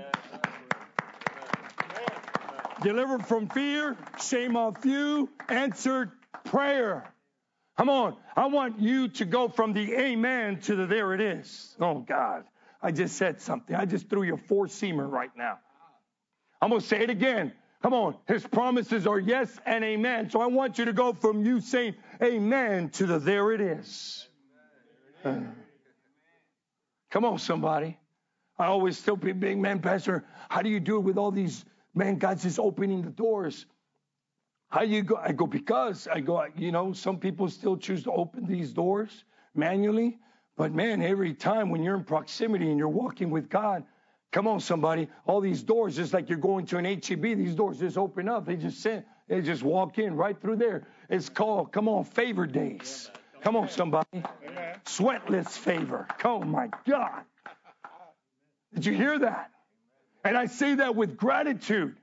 Delivered from fear, shame off you, answered prayer. Come on. I want you to go from the amen to the there it is. Oh, God. I just said something. I just threw you a four-seamer right now. I'm going to say it again. Come on. His promises are yes and amen. So I want you to go from you saying amen to the there it is. Uh, come on, somebody. I always tell people, big man, Pastor, how do you do it with all these, man, God's just opening the doors. How do you go? I go, because I go, you know, some people still choose to open these doors manually, But man, every time when you're in proximity and you're walking with God, come on, somebody, all these doors, just like you're going to an H E B, these doors just open up. They just send, they just walk in right through there. It's called, come on, favor days. Come on, somebody. Sweatless favor. Oh, my God. Did you hear that? And I say that with gratitude.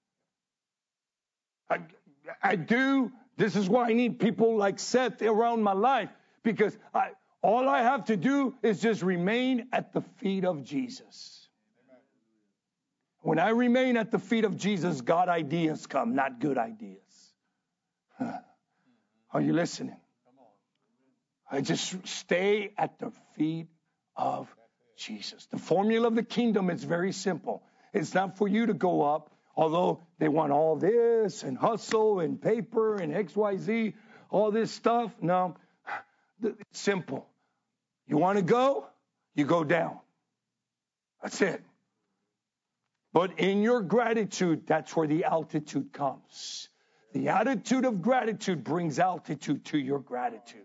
I, I do. This is why I need people like Seth around my life, because I, all I have to do is just remain at the feet of Jesus. When I remain at the feet of Jesus, God ideas come, not good ideas. Huh. Are you listening? I just stay at the feet of Jesus. The formula of the kingdom is very simple. It's not for you to go up, although they want all this and hustle and paper and X Y Z, all this stuff. No, it's simple. You want to go? You go down. That's it. But in your gratitude, that's where the altitude comes. The attitude of gratitude brings altitude to your gratitude.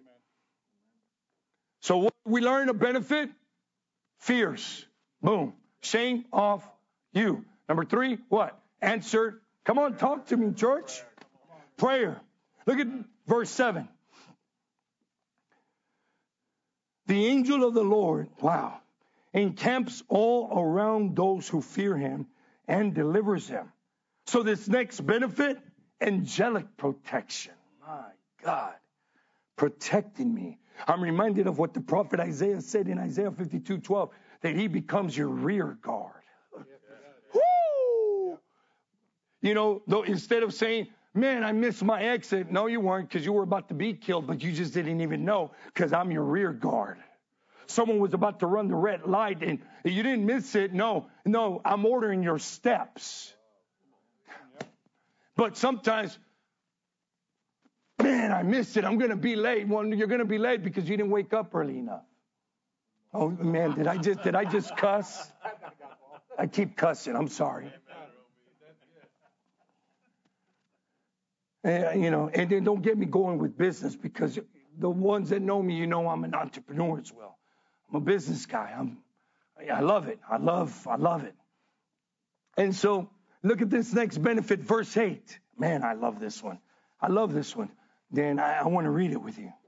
So what we learn a benefit? Fears. Boom. Shame off you. Number three, what? Answer. Come on, talk to me, church. Prayer. Look at verse seven. The angel of the Lord, wow, encamps all around those who fear him and delivers them. So this next benefit, angelic protection. My God, protecting me. I'm reminded of what the prophet Isaiah said in Isaiah fifty-two twelve, that he becomes your rear guard. Woo! You know, though, instead of saying, man, I missed my exit. No, you weren't, because you were about to be killed, but you just didn't even know, because I'm your rear guard. Someone was about to run the red light and you didn't miss it. No, no, I'm ordering your steps. But sometimes, man, I missed it. I'm going to be late. Well, you're going to be late because you didn't wake up early enough. Oh, man, did I just, did I just cuss? I keep cussing. I'm sorry. And, you know, and then don't get me going with business, because the ones that know me, you know, I'm an entrepreneur as well. I'm a business guy. I'm, I love it. I love, I love it. And so look at this next benefit, verse eight. Man, I love this one. I love this one. Then I, I want to read it with you.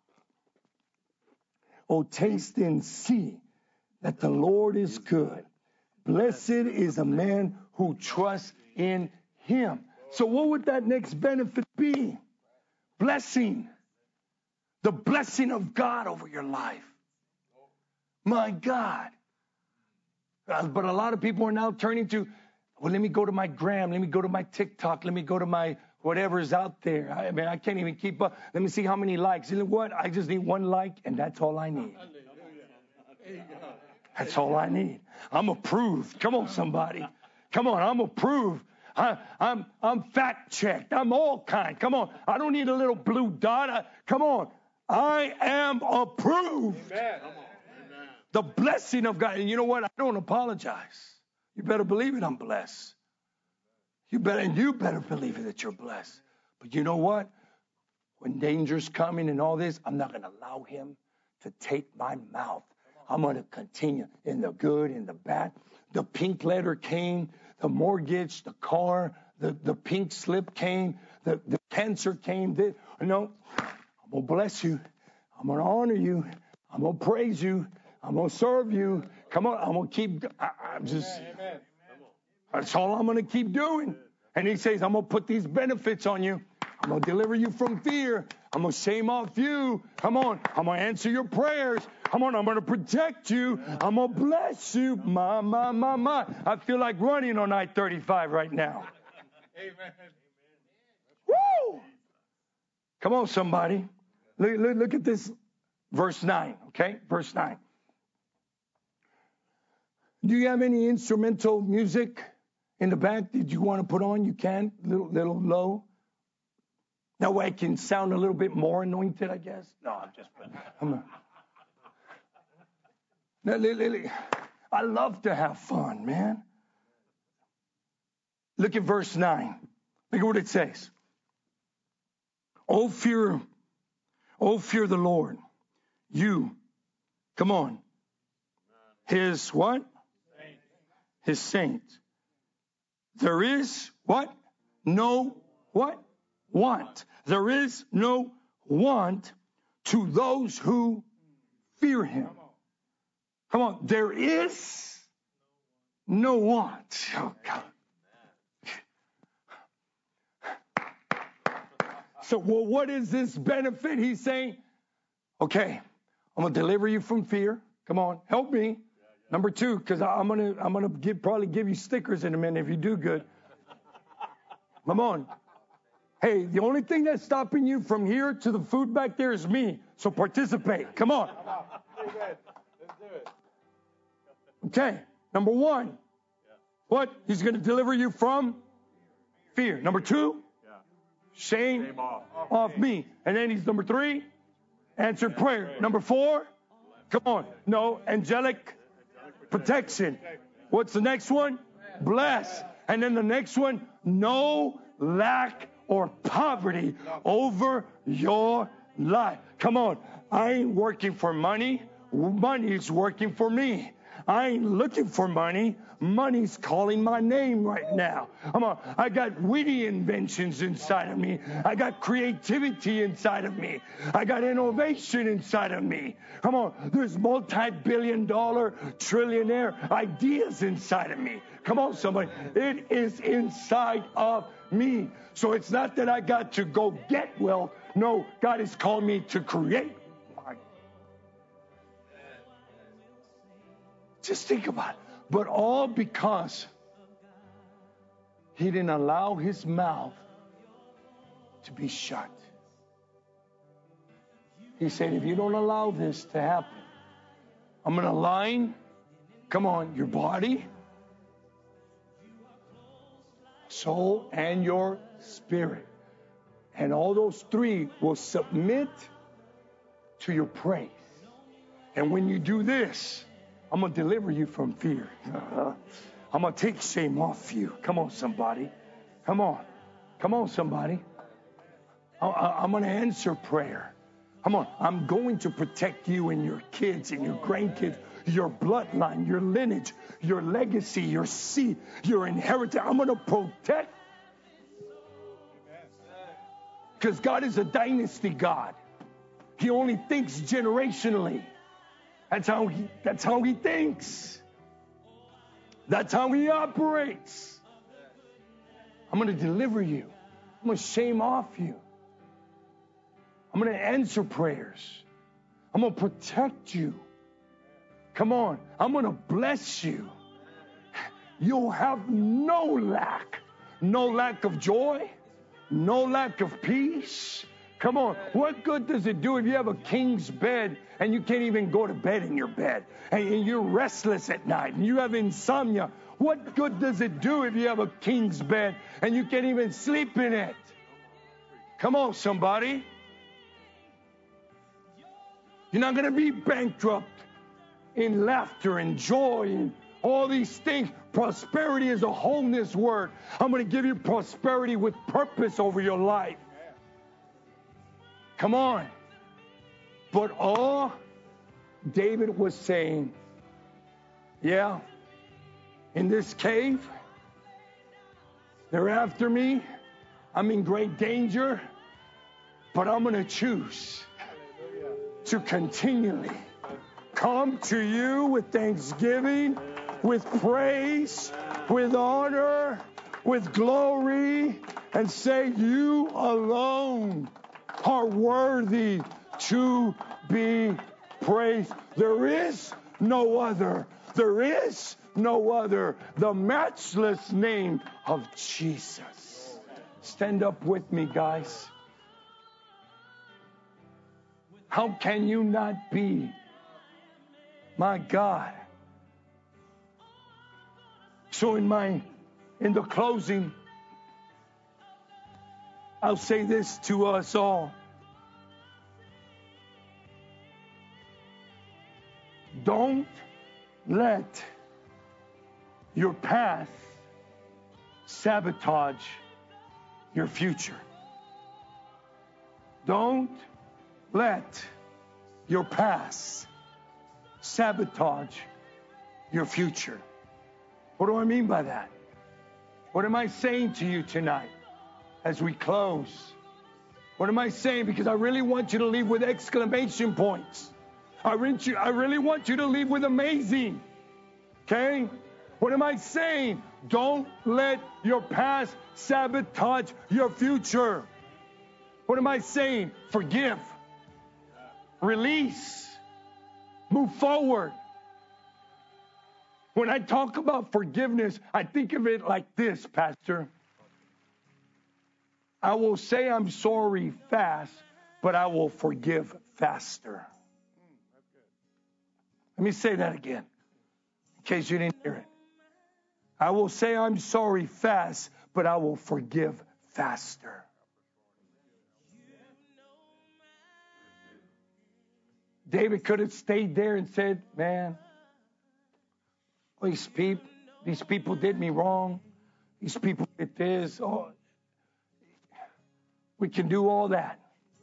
Oh, taste and see that the Lord is good. Blessed is a man who trusts in him. So what would that next benefit be? Blessing. The blessing of God over your life. My God. Uh, but a lot of people are now turning to, well, let me go to my gram. Let me go to my TikTok. Let me go to my whatever's out there. I mean, I can't even keep up. Let me see how many likes. You know what? I just need one like, and that's all I need. That's all I need. I'm approved. Come on, somebody. Come on, I'm approved. I, I'm I'm fact checked. I'm all kind. Come on. I don't need a little blue dot. I, come on. I am approved. Amen. The blessing of God. And you know what? I don't apologize. You better believe it. I'm blessed. You better, and you better believe it that you're blessed. But you know what? When danger's coming and all this, I'm not going to allow him to take my mouth. I'm going to continue in the good and the bad. The pink letter came, the mortgage, the car, the, the pink slip came, the, the cancer came. This, no, I'm going to bless you. I'm going to honor you. I'm going to praise you. I'm going to serve you. Come on, I'm going to keep, I, I'm just, Amen. That's all I'm going to keep doing. And he says, I'm going to put these benefits on you. I'm going to deliver you from fear. I'm going to shame off you. Come on. I'm going to answer your prayers. Come on. I'm going to protect you. I'm going to bless you. My, my, my, my. I feel like running on I thirty-five right now. Amen. Woo! Come on, somebody. Look, look, look at this. Verse nine. Okay. Verse nine. Do you have any instrumental music in the back? Did you want to put on? You can. Little, little low. That way I can sound a little bit more anointed, I guess. No, I'm just. I'm a, I love to have fun, man. Look at verse nine. Look at what it says. Oh, fear, oh, fear the Lord, you Come on. His what? His saints. There is what? No what? Want. There is no want to those who fear him. Come on. There is no want. Oh, God. So, well, what is this benefit? He's saying, okay, I'm going to deliver you from fear. Come on, help me. Number two, because I'm going to I'm gonna give, probably give you stickers in a minute if you do good. Come on. Hey, the only thing that's stopping you from here to the food back there is me. So participate. Come on. Let's do it. Okay, number one. What? He's going to deliver you from fear. Number two, shame, Shame off. off me. And then he's number three, answered prayer. Number four, come on. No, angelic protection. What's the next one? Bless. And then the next one, no lack or poverty over your life. Come on. I ain't working for money. Money's working for me. I ain't looking for money. Money's calling my name right now. Come on. I got witty inventions inside of me. I got creativity inside of me. I got innovation inside of me. Come on. There's multi-billion dollar, trillionaire ideas inside of me. Come on, somebody. It is inside of me. So it's not that I got to go get wealth. No, God has called me to create. Just think about it. But all because he didn't allow his mouth to be shut. He said, if you don't allow this to happen, I'm going to line, come on, your body, soul, and your spirit. And all those three will submit to your praise. And when you do this, I'm going to deliver you from fear. Uh-huh. I'm going to take shame off you. Come on, somebody. Come on. Come on, somebody. I- I- I'm going to answer prayer. Come on. I'm going to protect you and your kids and your grandkids, your bloodline, your lineage, your legacy, your seed, your inheritance. I'm going to protect. Because God is a dynasty God. He only thinks generationally. That's how he, that's how he thinks. That's how he operates. I'm going to deliver you. I'm going to shame off you. I'm going to answer prayers. I'm going to protect you. Come on. I'm going to bless you. You'll have no lack. No lack of joy. No lack of peace. Come on. What good does it do if you have a king's bed and you can't even go to bed in your bed and you're restless at night and you have insomnia? What good does it do if you have a king's bed and you can't even sleep in it? Come on, somebody. You're not going to be bankrupt in laughter and joy and all these things. Prosperity is a wholeness word. I'm going to give you prosperity with purpose over your life. Come on. But all David was saying, yeah, in this cave, they're after me. I'm in great danger, but I'm going to choose to continually come to you with thanksgiving, with praise, with honor, with glory, and say, you alone are worthy to be praised. There is no other. There is no other. The matchless name of Jesus. Stand up with me, guys. How can you not be? My God. So in my, in the closing, I'll say this to us all. Don't let your past sabotage your future. Don't let your past sabotage your future. What do I mean by that? What am I saying to you tonight as we close? What am I saying? Because I really want you to leave with exclamation points. I want you, I really want you to leave with amazing. Okay? What am I saying? Don't let your past sabotage your future. What am I saying? Forgive. Release. Move forward. When I talk about forgiveness, I think of it like this, Pastor. I will say I'm sorry fast, but I will forgive faster. Let me say that again, in case you didn't hear it. I will say I'm sorry fast, but I will forgive faster. David could have stayed there and said, man, these people, these people did me wrong. These people did this. Oh, we can do all that.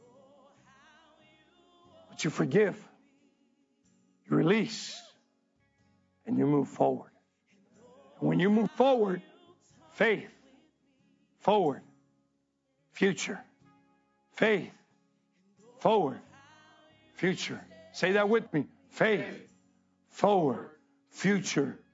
But you forgive. You release. And you move forward. And when you move forward, faith, forward, future, faith, forward, future. Say that with me. Faith, forward, future,